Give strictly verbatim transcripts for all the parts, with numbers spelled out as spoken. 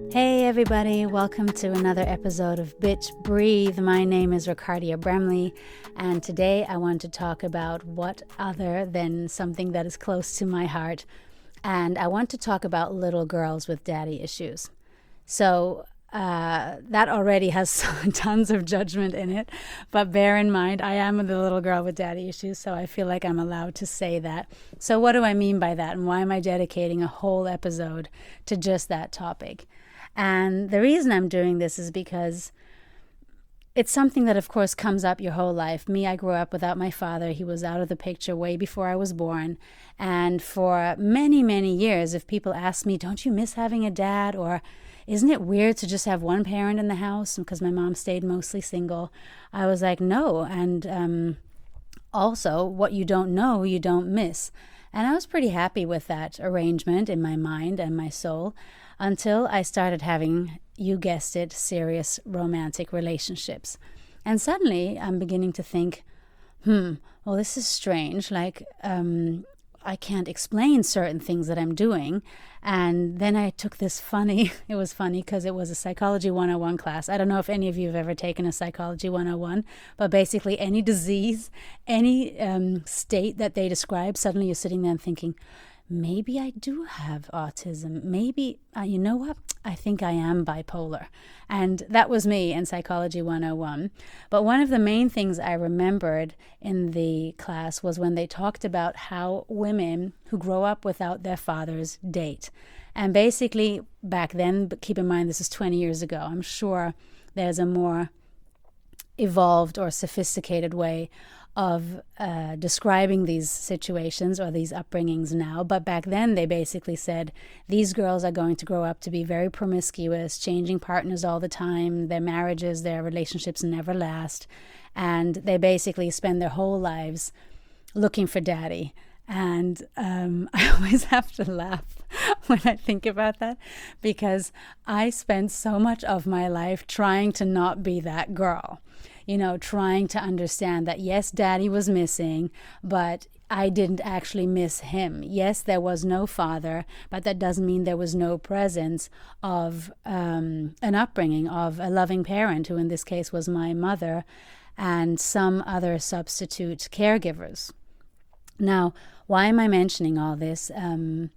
Hey everybody, welcome to another episode of Bitch Breathe. My name is Ricardia Bremley, and today I want to talk about what other than something that is close to my heart, and I want to talk about little girls with daddy issues. So uh, that already has tons of judgment in it, but bear in mind I am the little girl with daddy issues, so I feel like I'm allowed to say that. So what do I mean by that, and why am I dedicating a whole episode to just that topic? And the reason I'm doing this is because it's something that, of course, comes up your whole life. Me, I grew up without my father. He was out of the picture way before I was born. And for many, many years, if people ask me, don't you miss having a dad? Or isn't it weird to just have one parent in the house? Because my mom stayed mostly single. I was like, no. And um, also, what you don't know, you don't miss. And I was pretty happy with that arrangement in my mind and my soul, until I started having, you guessed it, serious romantic relationships. And suddenly I'm beginning to think, hmm, well, this is strange. Like, um, I can't explain certain things that I'm doing. And then I took this funny, it was funny because it was a Psychology one oh one class. I don't know if any of you have ever taken a Psychology one oh one, but basically any disease, any um, state that they describe, suddenly you're sitting there and thinking, maybe I do have autism. Maybe, uh, you know what? I think I am bipolar. And that was me in Psychology one oh one. But one of the main things I remembered in the class was when they talked about how women who grow up without their fathers date. And basically, back then, but keep in mind this is twenty years ago, I'm sure there's a more evolved or sophisticated way of uh, describing these situations or these upbringings now. But back then they basically said these girls are going to grow up to be very promiscuous, changing partners all the time, their marriages, their relationships never last, and they basically spend their whole lives looking for daddy. And um, I always have to laugh when I think about that, because I spent so much of my life trying to not be that girl. You know, trying to understand that, yes, daddy was missing, but I didn't actually miss him. Yes, there was no father, but that doesn't mean there was no presence of um, an upbringing, of a loving parent, who in this case was my mother, and some other substitute caregivers. Now, why am I mentioning all this? Um,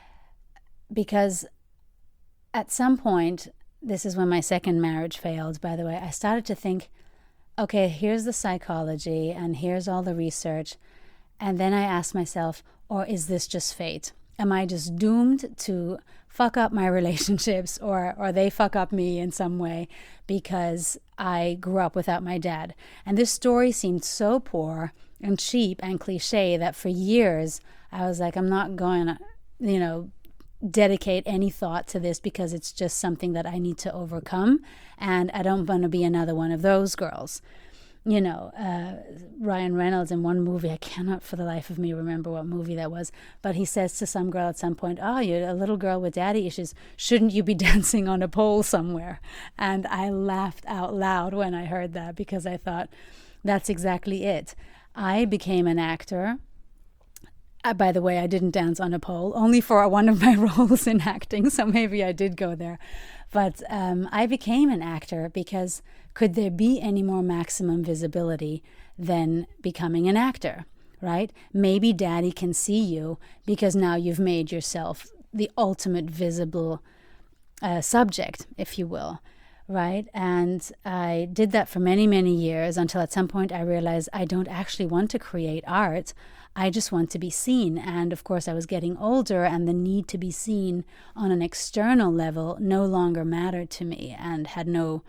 because at some point, this is when my second marriage failed, by the way, I started to think, okay, here's the psychology and here's all the research. And then I asked myself, or is this just fate? Am I just doomed to fuck up my relationships, or, or they fuck up me in some way because I grew up without my dad? And this story seemed so poor and cheap and cliche that for years I was like, I'm not going to, you know, dedicate any thought to this because it's just something that I need to overcome, and I don't want to be another one of those girls. You know, uh, Ryan Reynolds in one movie, I cannot for the life of me remember what movie that was, but he says to some girl at some point, oh, you're a little girl with daddy issues, shouldn't you be dancing on a pole somewhere? And I laughed out loud when I heard that, because I thought, that's exactly it. I became an actor. Uh, by the way, I didn't dance on a pole, only for one of my roles in acting, so maybe I did go there. But um, I became an actor because could there be any more maximum visibility than becoming an actor, right? Maybe daddy can see you because now you've made yourself the ultimate visible uh, subject, if you will, right? And I did that for many, many years until at some point I realized I don't actually want to create art. I just want to be seen. And of course, I was getting older, and the need to be seen on an external level no longer mattered to me and had no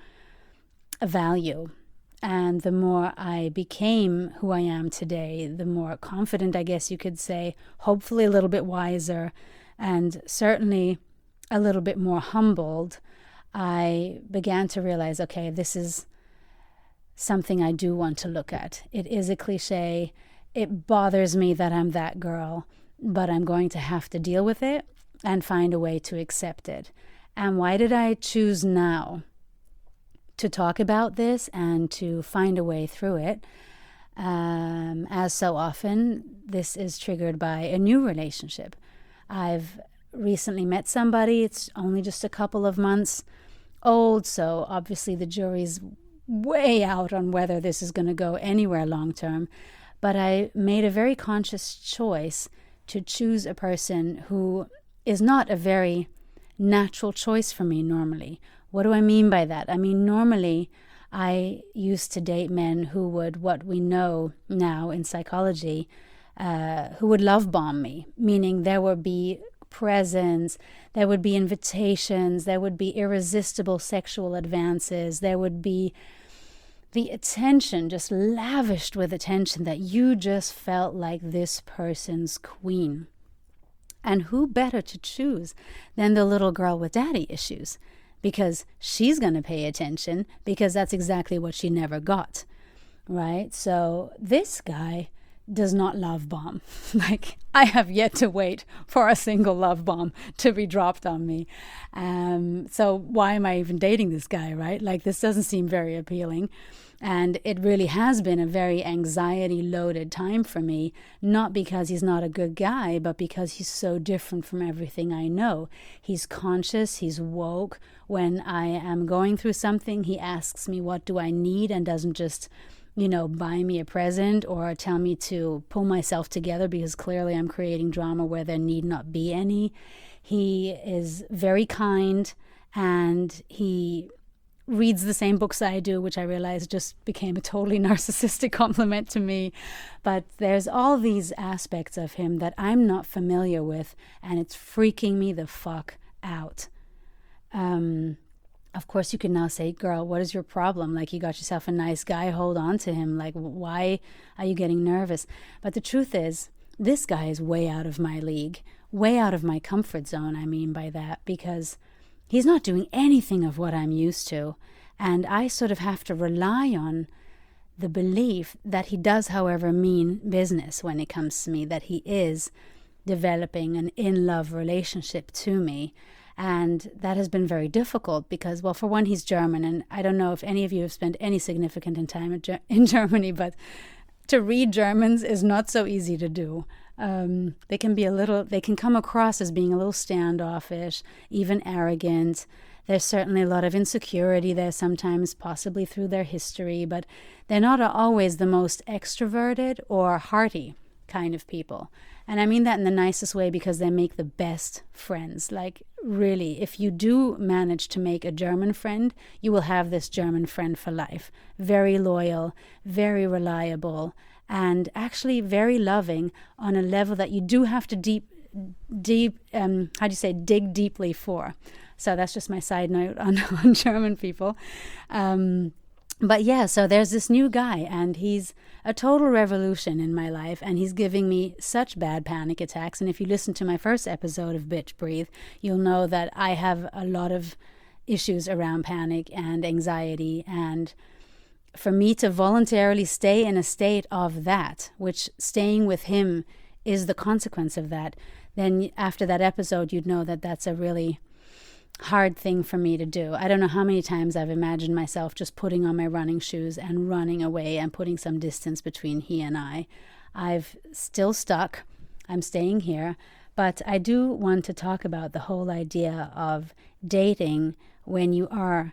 value. And the more I became who I am today, the more confident, I guess you could say, hopefully a little bit wiser, and certainly a little bit more humbled, I began to realize, okay, this is something I do want to look at. It is a cliche. It bothers me that I'm that girl, but I'm going to have to deal with it and find a way to accept it. And why did I choose now to talk about this and to find a way through it? Um, as so often, this is triggered by a new relationship. I've recently met somebody. It's only just a couple of months old, so obviously the jury's way out on whether this is going to go anywhere long term. But I made a very conscious choice to choose a person who is not a very natural choice for me normally. What do I mean by that? I mean, normally I used to date men who would, what we know now in psychology, uh, who would love bomb me, meaning there would be presents, there would be invitations, there would be irresistible sexual advances, there would be the attention, just lavished with attention, that you just felt like this person's queen. And who better to choose than the little girl with daddy issues? Because she's going to pay attention, because that's exactly what she never got, right? So this guy does not love bomb. Like, I have yet to wait for a single love bomb to be dropped on me. Um, so why am I even dating this guy, right? Like, this doesn't seem very appealing. And it really has been a very anxiety-loaded time for me, not because he's not a good guy, but because he's so different from everything I know. He's conscious, he's woke. When I am going through something, he asks me, what do I need? And doesn't just, you know, buy me a present or tell me to pull myself together, because clearly I'm creating drama where there need not be any. He is very kind, and he reads the same books I do, which I realize just became a totally narcissistic compliment to me. But there's all these aspects of him that I'm not familiar with, and it's freaking me the fuck out. Um, of course, you can now say, girl, what is your problem? Like, you got yourself a nice guy, hold on to him. Like, why are you getting nervous? But the truth is, this guy is way out of my league, way out of my comfort zone, I mean by that, because he's not doing anything of what I'm used to. And I sort of have to rely on the belief that he does, however, mean business when it comes to me, that he is developing an in-love relationship to me. And that has been very difficult because, well, for one, he's German. And I don't know if any of you have spent any significant time in Germany, but to read Germans is not so easy to do. Um, they can be a little, they can come across as being a little standoffish, even arrogant. There's certainly a lot of insecurity there sometimes, possibly through their history, but they're not always the most extroverted or hearty kind of people. And I mean that in the nicest way, because they make the best friends. Like, really, if you do manage to make a German friend, you will have this German friend for life. Very loyal, very reliable, and actually very loving on a level that you do have to deep, deep, um, how do you say, dig deeply for. So that's just my side note on, on German people. Um, but yeah, so there's this new guy, and he's a total revolution in my life, and he's giving me such bad panic attacks. And if you listen to my first episode of Bitch Breathe, you'll know that I have a lot of issues around panic and anxiety, and for me to voluntarily stay in a state of that, which staying with him is the consequence of that, then after that episode, you'd know that that's a really hard thing for me to do. I don't know how many times I've imagined myself just putting on my running shoes and running away and putting some distance between he and I. I've still stuck. I'm staying here. But I do want to talk about the whole idea of dating when you are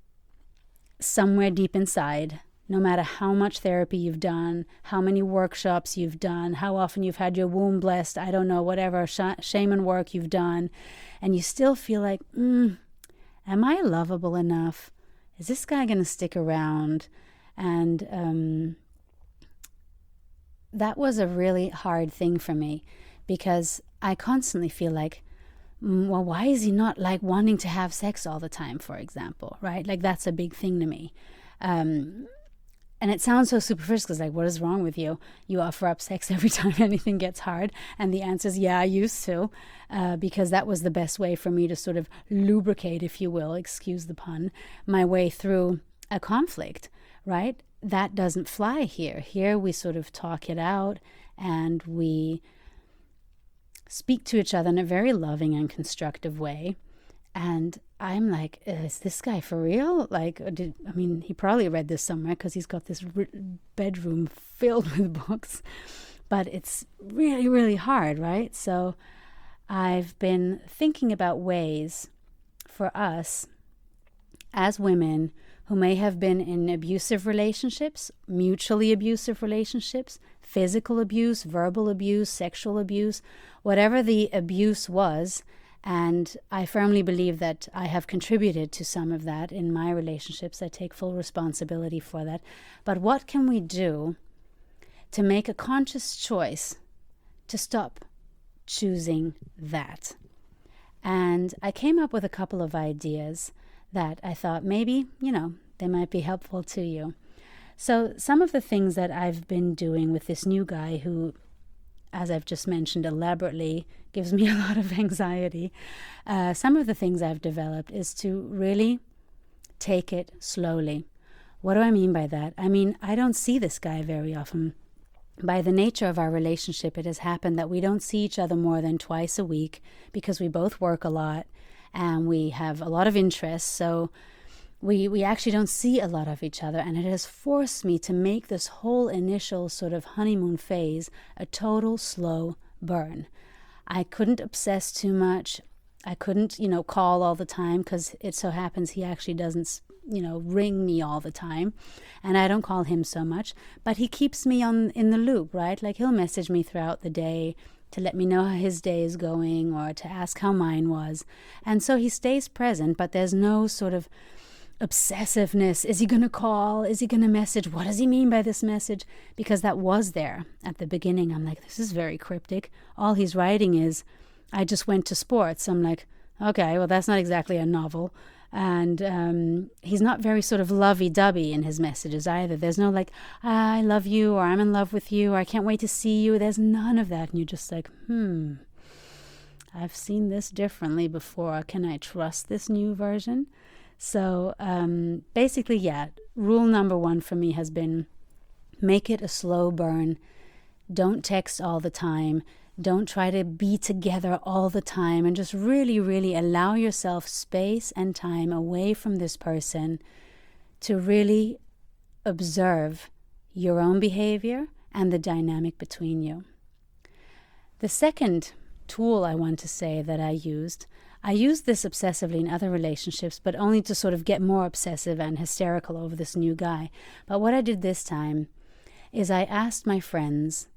somewhere deep inside, no matter how much therapy you've done, how many workshops you've done, how often you've had your womb blessed, I don't know, whatever sh- shaman work you've done, and you still feel like, mm, am I lovable enough? Is this guy going to stick around? And um, that was a really hard thing for me, because I constantly feel like, mm, well, why is he not like wanting to have sex all the time, for example, right? Like, that's a big thing to me. Um, And it sounds so superficial, because like, what is wrong with you? You offer up sex every time anything gets hard. And the answer is, yeah, I used to, uh, because that was the best way for me to sort of lubricate, if you will, excuse the pun, my way through a conflict, right? That doesn't fly here. Here we sort of talk it out, and we speak to each other in a very loving and constructive way. And I'm like, is this guy for real? Like, did, I mean, he probably read this somewhere, because he's got this r- bedroom filled with books. But it's really, really hard, right? So I've been thinking about ways for us as women who may have been in abusive relationships, mutually abusive relationships, physical abuse, verbal abuse, sexual abuse, whatever the abuse was. And I firmly believe that I have contributed to some of that in my relationships. I take full responsibility for that. But what can we do to make a conscious choice to stop choosing that? And I came up with a couple of ideas that I thought maybe, you know, they might be helpful to you. So some of the things that I've been doing with this new guy who, as I've just mentioned, elaborately gives me a lot of anxiety. Uh, some of the things I've developed is to really take it slowly. What do I mean by that? I mean, I don't see this guy very often. By the nature of our relationship, it has happened that we don't see each other more than twice a week because we both work a lot and we have a lot of interests. So we we actually don't see a lot of each other, and it has forced me to make this whole initial sort of honeymoon phase a total slow burn. I couldn't obsess too much. I couldn't, you know, call all the time because it so happens he actually doesn't, you know, ring me all the time, and I don't call him so much, but he keeps me on in the loop, right? Like he'll message me throughout the day to let me know how his day is going or to ask how mine was. And so he stays present, but there's no sort of obsessiveness. Is he going to call? Is he going to message? What does he mean by this message? Because that was there at the beginning. I'm like, this is very cryptic. All he's writing is, I just went to sports. I'm like, okay, well, that's not exactly a novel. And um, he's not very sort of lovey-dovey in his messages either. There's no like, I love you, or I'm in love with you, or I can't wait to see you. There's none of that. And you're just like, hmm, I've seen this differently before. Can I trust this new version? So um, basically, yeah, rule number one for me has been make it a slow burn. Don't text all the time. Don't try to be together all the time, and just really, really allow yourself space and time away from this person to really observe your own behavior and the dynamic between you. The second tool I want to say that I used, I used this obsessively in other relationships, but only to sort of get more obsessive and hysterical over this new guy. But what I did this time is I asked my friends,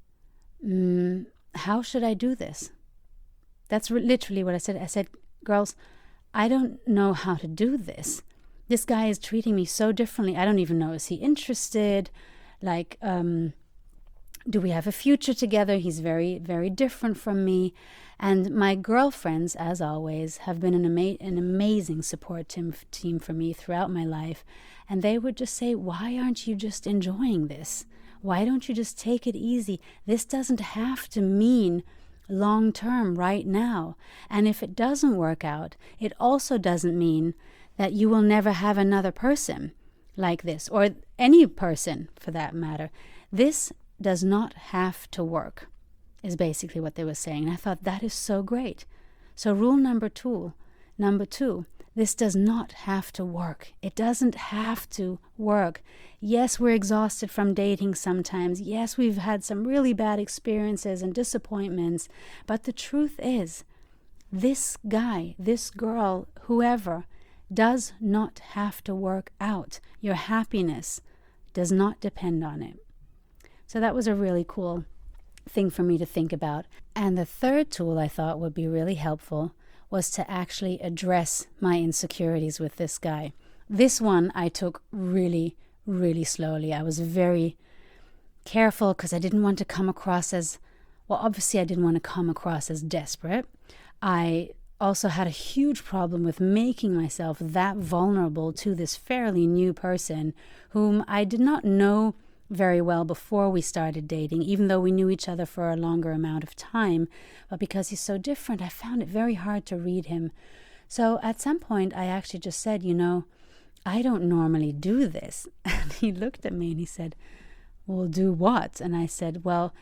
mm, how should I do this? That's re- literally what I said. I said, girls, I don't know how to do this. This guy is treating me so differently. I don't even know, is he interested? Like, um, do we have a future together? He's very, very different from me. And my girlfriends, as always, have been an, ama- an amazing support team, team for me throughout my life. And they would just say, why aren't you just enjoying this? Why don't you just take it easy? This doesn't have to mean long-term right now. And if it doesn't work out, it also doesn't mean that you will never have another person like this, or any person for that matter. This does not have to work, is basically what they were saying. And I thought that is so great. So rule number two, number two, this does not have to work. It doesn't have to work. Yes, we're exhausted from dating sometimes. Yes, we've had some really bad experiences and disappointments. But the truth is, this guy, this girl, whoever, does not have to work out. Your happiness does not depend on it. So that was a really cool thing for me to think about. And the third tool I thought would be really helpful was to actually address my insecurities with this guy. This one I took really, really slowly. I was very careful because I didn't want to come across as, well, obviously I didn't want to come across as desperate. I also had a huge problem with making myself that vulnerable to this fairly new person whom I did not know very well before we started dating, even though we knew each other for a longer amount of time. But because he's so different, I found it very hard to read him. So at some point, I actually just said, you know, I don't normally do this. And he looked at me and he said, well, do what? And I said, well,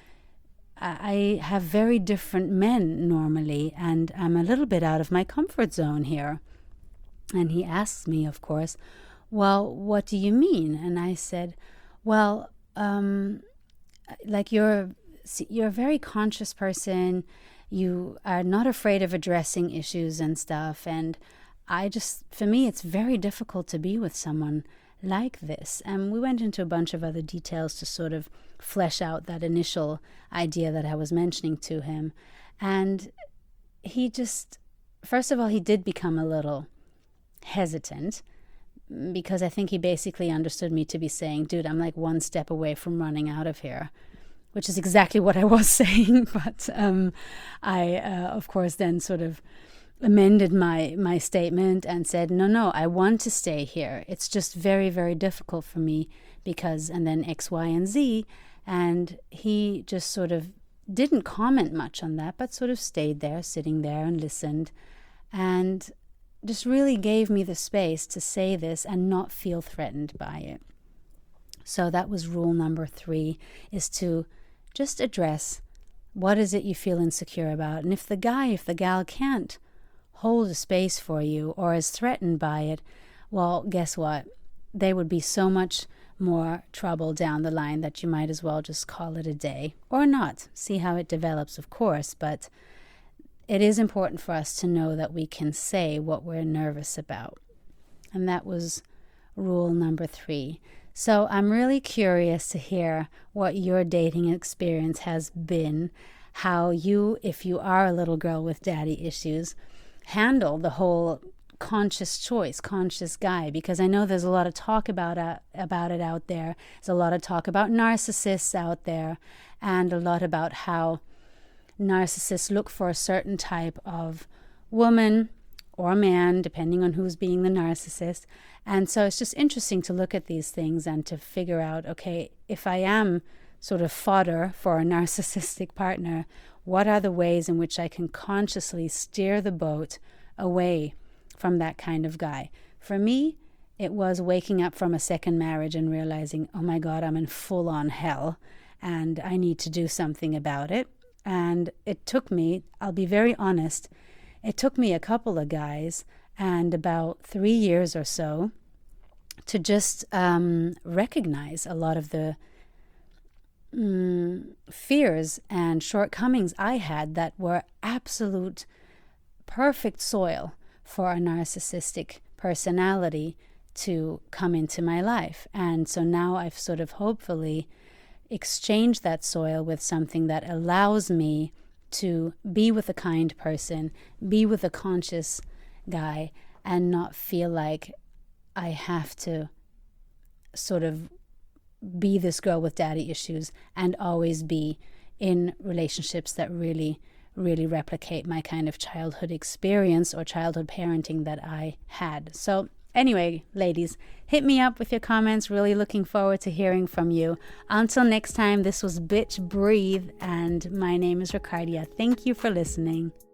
I have very different men normally, and I'm a little bit out of my comfort zone here. And he asks me, of course, well, what do you mean? And I said, well, um, like you're, you're a very conscious person. you are not afraid of addressing issues and stuff. And I just, for me, it's very difficult to be with someone like this. And we went into a bunch of other details to sort of flesh out that initial idea that I was mentioning to him. And he just, first of all, he did become a little hesitant, because I think he basically understood me to be saying, dude, I'm like one step away from running out of here, which is exactly what I was saying. But um, I, uh, of course, then sort of amended my, my statement and said, no, no, I want to stay here. It's just very, very difficult for me because, and then X, Y, and Z. And he just sort of didn't comment much on that, but sort of stayed there, sitting there and listened, and just really gave me the space to say this and not feel threatened by it. So that was rule number three, is to just address what is it you feel insecure about. And if the guy, if the gal can't hold a space for you or is threatened by it, well, guess what? They would be so much more trouble down the line that you might as well just call it a day, or not. See how it develops, of course, but it is important for us to know that we can say what we're nervous about. And that was rule number three. So I'm really curious to hear what your dating experience has been, how you, if you are a little girl with daddy issues, handle the whole conscious choice, conscious guy, because I know there's a lot of talk about, uh, about it out there. There's a lot of talk about narcissists out there, and a lot about how narcissists look for a certain type of woman or man, depending on who's being the narcissist. And so it's just interesting to look at these things and to figure out, okay, if I am sort of fodder for a narcissistic partner, what are the ways in which I can consciously steer the boat away from that kind of guy? For me, it was waking up from a second marriage and realizing, oh my God, I'm in full-on hell and I need to do something about it. And it took me, I'll be very honest, it took me a couple of guys and about three years or so to just um, recognize a lot of the mm, fears and shortcomings I had that were absolute perfect soil for a narcissistic personality to come into my life. And so now I've sort of hopefully exchange that soil with something that allows me to be with a kind person, be with a conscious guy, and not feel like I have to sort of be this girl with daddy issues and always be in relationships that really, really replicate my kind of childhood experience or childhood parenting that I had. So anyway, ladies, hit me up with your comments. Really looking forward to hearing from you. Until next time, this was Bitch Breathe, and my name is Ricardia. Thank you for listening.